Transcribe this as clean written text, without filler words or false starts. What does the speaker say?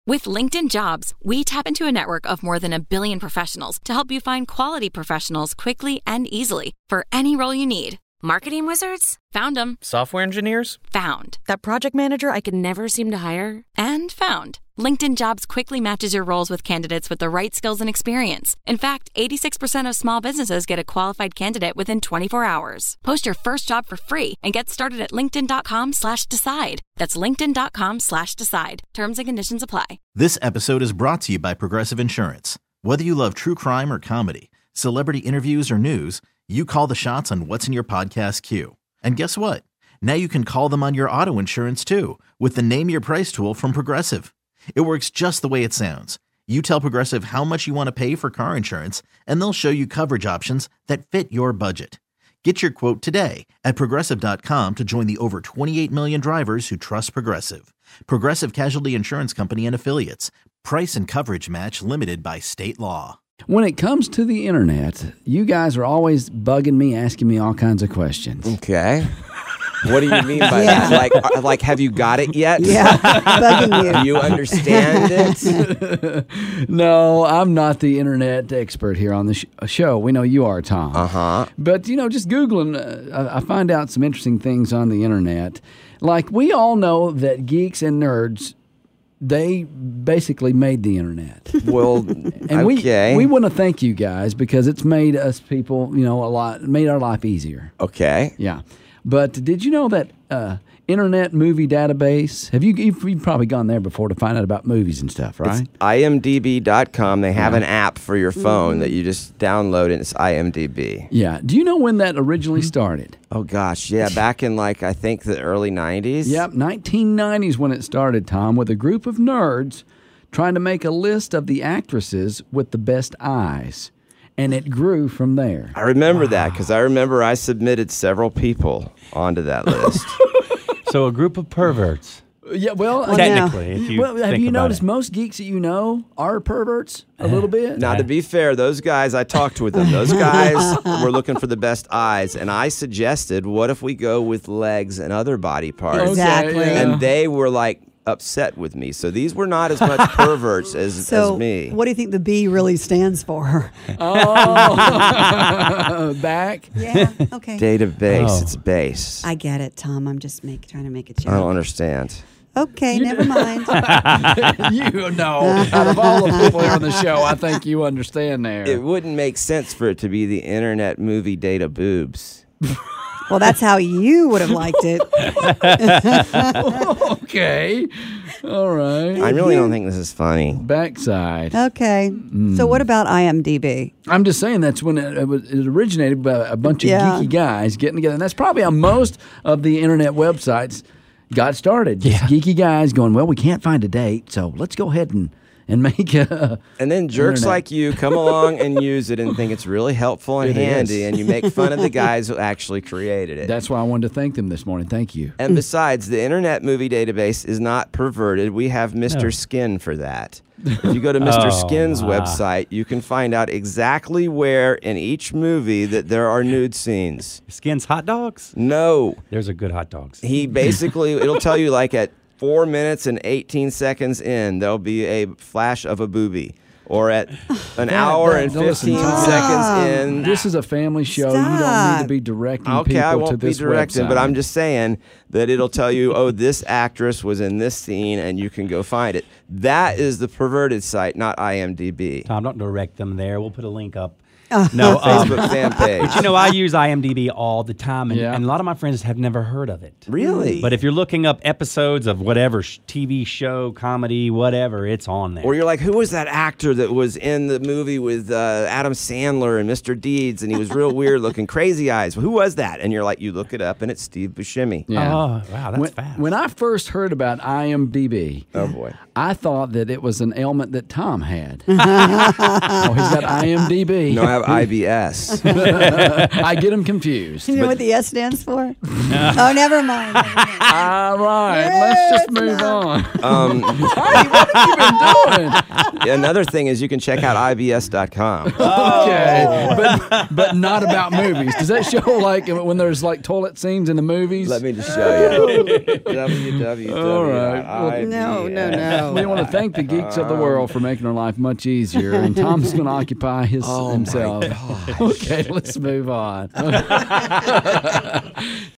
With LinkedIn Jobs, we tap into a network of more than 1 billion professionals to help you find quality professionals quickly and easily for any role you need. Marketing wizards? Found them. Software engineers? Found. That project manager I could never seem to hire? And found. LinkedIn Jobs quickly matches your roles with candidates with the right skills and experience. In fact, 86% of small businesses get a qualified candidate within 24 hours. Post your first job for free and get started at linkedin.com/decide. That's linkedin.com/decide. Terms and conditions apply. This episode is brought to you by Progressive Insurance. Whether you love true crime or comedy, celebrity interviews or news, you call the shots on what's in your podcast queue. And guess what? Now you can call them on your auto insurance too with the Name Your Price tool from Progressive. It works just the way it sounds. You tell Progressive how much you want to pay for car insurance, and they'll show you coverage options that fit your budget. Get your quote today at Progressive.com to join the over 28 million drivers who trust Progressive. Progressive Casualty Insurance Company and Affiliates. Price and coverage match limited by state law. When it comes to the internet, you guys are always bugging me, asking me all kinds of questions. Okay. What do you mean by that? Like, have you got it yet? Yeah, bugging you. Do you understand it? No, I'm not the internet expert here on the show. We know you are, Tom. Uh-huh. But, just Googling, I find out some interesting things on the internet. Like, we all know that geeks and nerds, they basically made the internet. Well, and okay. we want to thank you guys because it's made us people, made our life easier. Okay. Yeah. But did you know that Internet Movie Database, you've probably gone there before to find out about movies and stuff, right? It's imdb.com. They have an app for your phone that you just download, and it's IMDb. Yeah. Do you know when that originally started? Oh, gosh. Yeah, back in, I think the early 90s. Yep, 1990s when it started, Tom, with a group of nerds trying to make a list of the actresses with the best eyes. And it grew from there. I remember that because I remember I submitted several people onto that list. So a group of perverts. Yeah, well, technically, if you have you noticed most geeks that you know are perverts a little bit? Now, to be fair, those guys, I talked with them. Those guys were looking for the best eyes, and I suggested, what if we go with legs and other body parts? Exactly. And they were upset with me. So these were not as much perverts as me. What do you think the B really stands for? Oh, back? Yeah, okay. Database, Oh. it's base. I get it, Tom. I'm just trying to make a joke. I don't understand. Okay, never mind. You know, out of all the people here on the show, I think you understand there. It wouldn't make sense for it to be the Internet Movie Data Boobs. Well, that's how you would have liked it. Okay. All right. I really don't think this is funny. Backside. Okay. So what about IMDb? I'm just saying that's when it originated by a bunch of Yeah. geeky guys getting together. And that's probably how most of the internet websites got started. Just geeky guys going, well, we can't find a date, so let's go ahead and make a... And then jerks Internet. like you come along and use it and think it's really helpful and It handy, is. and you make fun of the guys who actually created it. That's why I wanted to thank them this morning. Thank you. And besides, the Internet Movie Database is not perverted. We have Mr. Skin for that. If you go to Mr. Skin's website, you can find out exactly where in each movie that there are nude scenes. Skin's hot dogs? No. There's a good hot dogs. He basically, it'll tell you at 4 minutes and 18 seconds in, there'll be a flash of a boobie. Or at an hour and 15 seconds in. This is a family show. You don't need to be directing Okay, people I to won't be this directing, website. but I'm just saying that it'll tell you, oh, this actress was in this scene, and you can go find it. That is the perverted site, not IMDb. Tom, don't direct them there. We'll put a link up. No, Facebook fan page. But I use IMDb all the time, and, Yeah. and a lot of my friends have never heard of it. Really? But if you're looking up episodes of whatever TV show, comedy, whatever, it's on there. Or you're like, who was that actor that was in the movie with Adam Sandler and Mr. Deeds, and he was real weird looking, crazy eyes. Who was that? And you're like, you look it up, and it's Steve Buscemi. Yeah. Oh, wow, that's fast. When I first heard about IMDb, Oh, boy. I thought that it was an ailment that Tom had. Oh, he's got IMDb. No, I have IBS. I get them confused. You know what the S stands for? Oh, never mind. All right, let's just move on. Heidi, what have you been doing? Another thing is you can check out IBS.com. Okay, but not about movies. Does that show like when there's like toilet scenes in the movies? Let me just show you. www. All right. No. We want to thank the geeks of the world for making our life much easier, and Tom's going to occupy himself. Okay, let's move on.